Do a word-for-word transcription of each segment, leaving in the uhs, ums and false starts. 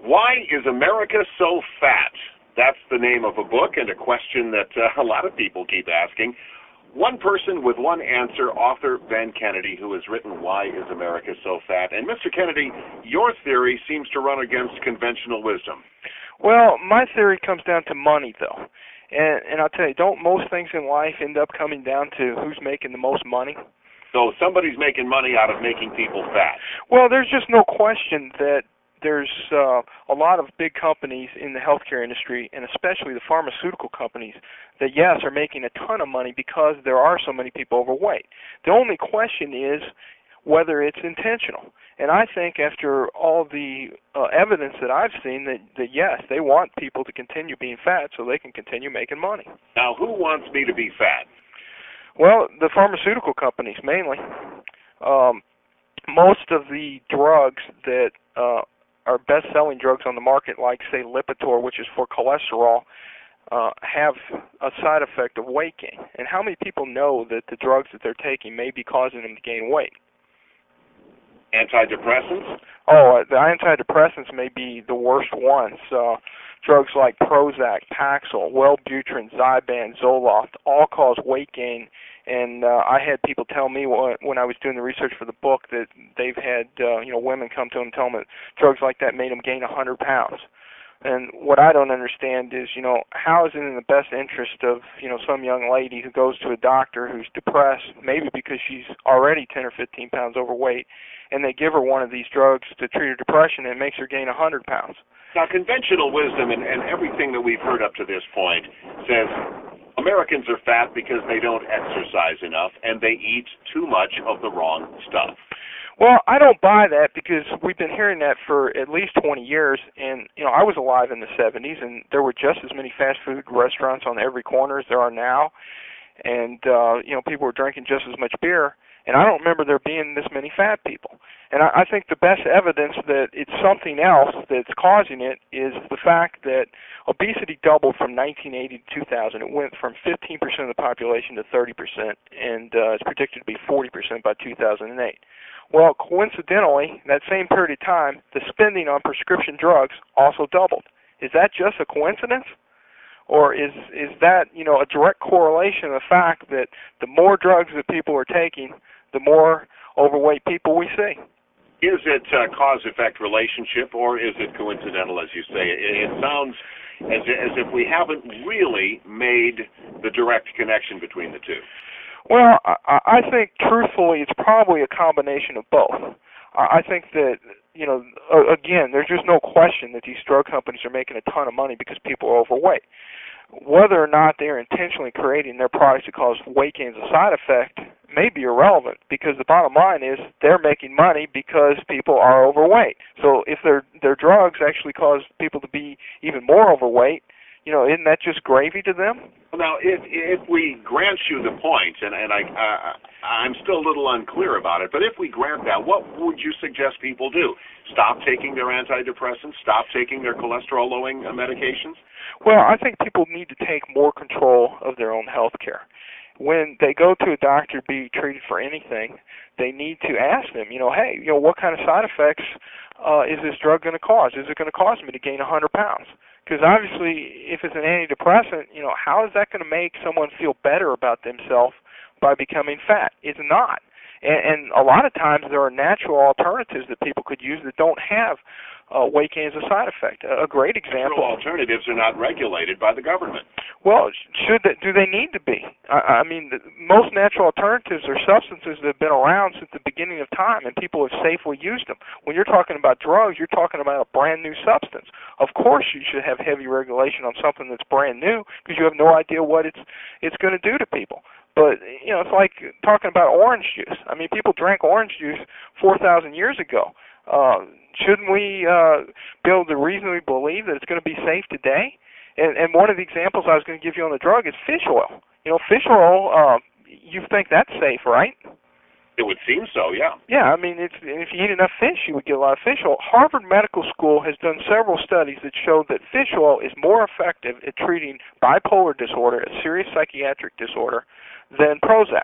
Why is America so fat? That's the name of a book and a question that uh, a lot of people keep asking. One person with one answer, author Ben Kennedy, who has written Why is America So Fat? And Mister Kennedy, your theory seems to run against conventional wisdom. Well, my theory comes down to money, though. And, and I'll tell you, don't most things in life end up coming down to who's making the most money? So somebody's making money out of making people fat. Well, there's just no question that there's uh, a lot of big companies in the healthcare industry, and especially the pharmaceutical companies, that, yes, are making a ton of money because there are so many people overweight. The only question is whether it's intentional. And I think after all the uh, evidence that I've seen, that, that, yes, they want people to continue being fat so they can continue making money. Now, who wants me to be fat? Well, the pharmaceutical companies mainly. Um, most of the drugs that uh, are best-selling drugs on the market, like, say, Lipitor, which is for cholesterol, uh, have a side effect of weight gain. And how many people know that the drugs that they're taking may be causing them to gain weight? Antidepressants? Oh, uh, the antidepressants may be the worst ones. Uh, drugs like Prozac, Paxil, Wellbutrin, Zyban, Zoloft all cause weight gain. And uh, I had people tell me when I was doing the research for the book that they've had uh, you know women come to them and tell them that drugs like that made them gain one hundred pounds. And what I don't understand is, you know, how is it in the best interest of, you know, some young lady who goes to a doctor who's depressed, maybe because she's already ten or fifteen pounds overweight, and they give her one of these drugs to treat her depression and it makes her gain one hundred pounds. Now, conventional wisdom and, and everything that we've heard up to this point says Americans are fat because they don't exercise enough and they eat too much of the wrong stuff. Well, I don't buy that because we've been hearing that for at least twenty years, and, you know, I was alive in the seventies, and there were just as many fast food restaurants on every corner as there are now, and, uh, you know, people were drinking just as much beer, and I don't remember there being this many fat people. And I, I think the best evidence that it's something else that's causing it is the fact that obesity doubled from nineteen eighty to two thousand. It went from fifteen percent of the population to thirty percent, and uh, it's predicted to be forty percent by two thousand eight. Well, coincidentally, that same period of time, the spending on prescription drugs also doubled. Is that just a coincidence? Or is is that, you know, a direct correlation of the fact that the more drugs that people are taking, the more overweight people we see? Is it a cause-effect relationship, or is it coincidental, as you say? It, it sounds as, as if we haven't really made the direct connection between the two. Well, I, I think, truthfully, it's probably a combination of both. I think that, you know, again, there's just no question that these drug companies are making a ton of money because people are overweight. Whether or not they're intentionally creating their products to cause weight gain as a side effect may be irrelevant, because the bottom line is they're making money because people are overweight. So if their their drugs actually cause people to be even more overweight, you know, isn't that just gravy to them? Now, if if we grant you the point, and, and I, uh, I'm still a little unclear about it, but if we grant that, what would you suggest people do? Stop taking their antidepressants? Stop taking their cholesterol-lowering medications? Well, I think people need to take more control of their own health care. When they go to a doctor to be treated for anything, they need to ask them, you know, hey, you know, what kind of side effects uh, is this drug going to cause? Is it going to cause me to gain one hundred pounds? Because obviously, if it's an antidepressant, you know, how is that going to make someone feel better about themselves by becoming fat? It's not. And, and a lot of times there are natural alternatives that people could use that don't have uh, weight gain as a side effect. A, a great example. Natural alternatives are not regulated by the government. Well, should they, do they need to be? I, I mean, the, most natural alternatives are substances that have been around since the beginning of time, and people have safely used them. When you're talking about drugs, you're talking about a brand new substance. Of course, you should have heavy regulation on something that's brand new, because you have no idea what it's it's going to do to people. But, you know, it's like talking about orange juice. I mean, people drank orange juice four thousand years ago. Uh, shouldn't we uh, be able to reasonably believe that it's going to be safe today? And, and one of the examples I was going to give you on the drug is fish oil. You know, fish oil, uh, you think that's safe, right? It would seem so, yeah. Yeah, I mean, it's, if you eat enough fish, you would get a lot of fish oil. Harvard Medical School has done several studies that show that fish oil is more effective at treating bipolar disorder, a serious psychiatric disorder, than Prozac.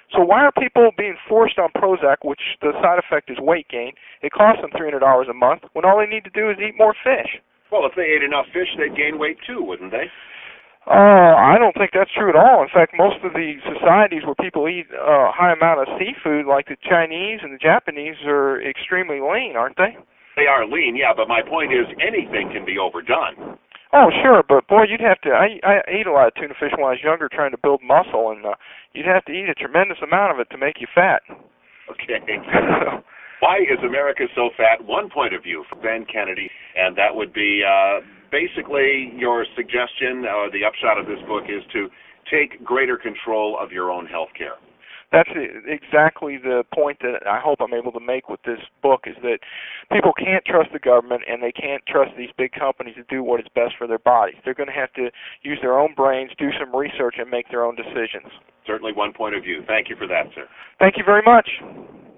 So why are people being forced on Prozac, which the side effect is weight gain? It costs them three hundred dollars a month when all they need to do is eat more fish. Well, if they ate enough fish, they'd gain weight too, wouldn't they? Uh, I don't think that's true at all. In fact, most of the societies where people eat a uh, high amount of seafood, like the Chinese and the Japanese, are extremely lean, aren't they? They are lean, yeah, but my point is anything can be overdone. Oh, sure, but boy, you'd have to. I, I ate a lot of tuna fish when I was younger, trying to build muscle, and uh, you'd have to eat a tremendous amount of it to make you fat. Okay. Why is America so fat? One point of view from Ben Kennedy, and that would be uh, basically your suggestion, or uh, the upshot of this book is to take greater control of your own health care. That's exactly the point that I hope I'm able to make with this book, is that people can't trust the government and they can't trust these big companies to do what is best for their bodies. They're going to have to use their own brains, do some research, and make their own decisions. Certainly one point of view. Thank you for that, sir. Thank you very much.